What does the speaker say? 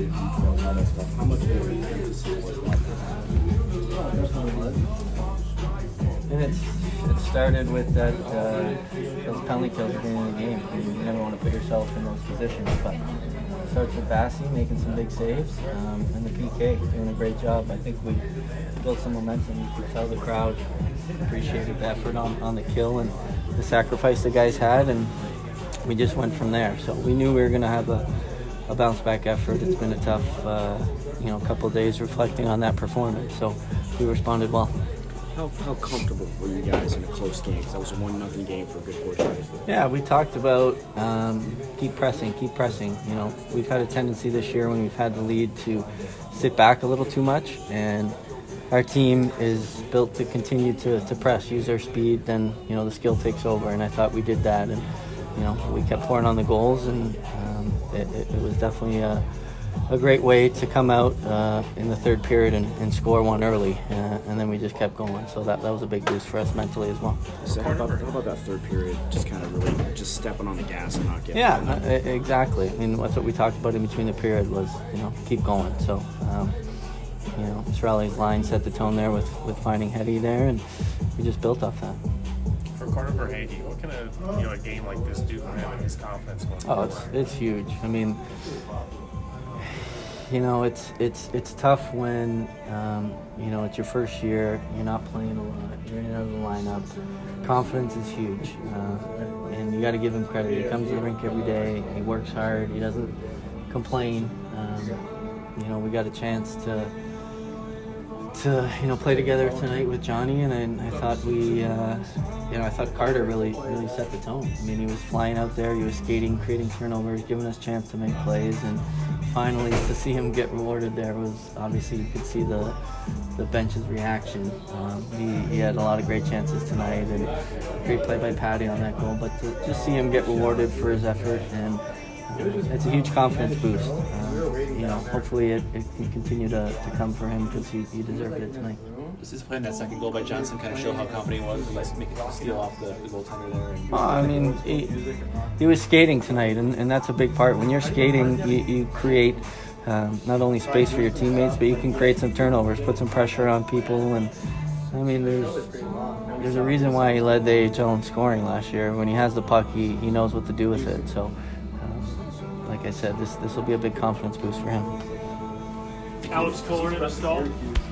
and all that stuff. How much more do you think this was like? And it started with that those penalty kills at the end of the game. You never want to put yourself in those positions, but it starts with Bassey making some big saves, and the PK doing a great job. I think we built some momentum. You could tell the crowd appreciated the effort on the kill and the sacrifice the guys had, and we just went from there. So we knew we were going to have a bounce back effort. It's been a tough couple of days reflecting on that performance, so we responded well. How comfortable were you guys in a close game? Because that was a 1-0 game for a good portion of it. Yeah, we talked about keep pressing. You know, we've had a tendency this year when we've had the lead to sit back a little too much, and our team is built to continue to press, use our speed, then, you know, the skill takes over, and I thought we did that, and, you know, we kept pouring on the goals, and it was definitely a great way to come out in the third period and score one early, and then we just kept going. So that was a big boost for us mentally as well. So how about that third period, just kind of really just stepping on the gas and not getting... Yeah, exactly. I mean, that's what we talked about in between the period was, you know, keep going. So, you know, Cirelli's line set the tone there with finding Hetty there, and we just built off that. For Carter Verhaeghe, what can a game like this do for him and his confidence going forward? It's huge. I mean, you know, it's tough when you know, it's your first year, you're not playing a lot, you're in and out of the lineup. Confidence is huge, and you got to give him credit. He comes to the rink every day, he works hard, he doesn't complain. You know, we got a chance to play together tonight with Johnny, and I thought I thought Carter really set the tone. I mean, he was flying out there, he was skating, creating turnovers, giving us a chance to make plays, and finally to see him get rewarded there was, obviously you could see the bench's reaction. He had a lot of great chances tonight, and great play by Patty on that goal, but to just see him get rewarded for his effort, and it's a huge confidence boost. You know, hopefully it can continue to come for him, because he deserved it tonight. Does this play in that second goal by Johnson kind of show how confident he was to make a steal off the goaltender there? I mean, he was skating tonight, and that's a big part. When you're skating, you create not only space for your teammates, but you can create some turnovers, put some pressure on people. And I mean, there's a reason why he led the AHL in scoring last year. When he has the puck, he knows what to do with it. So, like I said, this will be a big confidence boost for him. Alex Kohler, Stall.